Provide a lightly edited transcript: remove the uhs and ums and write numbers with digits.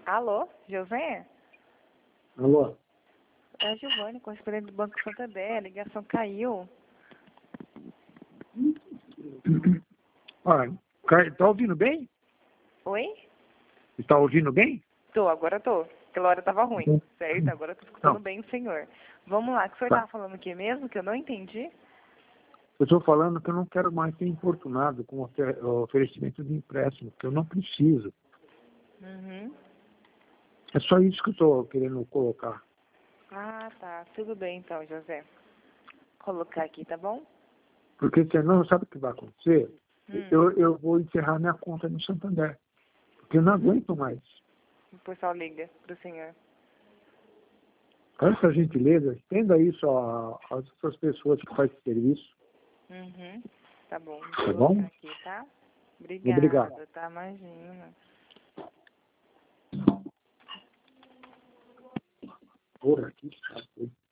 Alô, José? Alô? É a Giovane, correspondente do Banco Santander. A ligação caiu. Olha, tá ouvindo bem? Oi? Está ouvindo bem? Agora tô. Aquela hora tava ruim, certo? Agora eu tô escutando Não. bem o senhor. Vamos lá, o que o senhor Tá. tava falando aqui mesmo, que eu não entendi? Eu estou falando que eu não quero mais ser importunado com o oferecimento de empréstimo, que eu não preciso. Uhum. É só isso que eu estou querendo colocar. Ah, tá. Tudo bem então, José. Colocar aqui, tá bom? Porque senão, sabe o que vai acontecer? Hum. Eu vou encerrar minha conta no Santander. Porque eu não aguento mais. O pessoal liga pro senhor. Essa gentileza, estenda isso às outras pessoas que fazem esse serviço. Uhum. Tá bom. Vou Tá colocar bom? aqui, tá? Obrigado. Obrigada, tá? Imagina. Porra, que chato.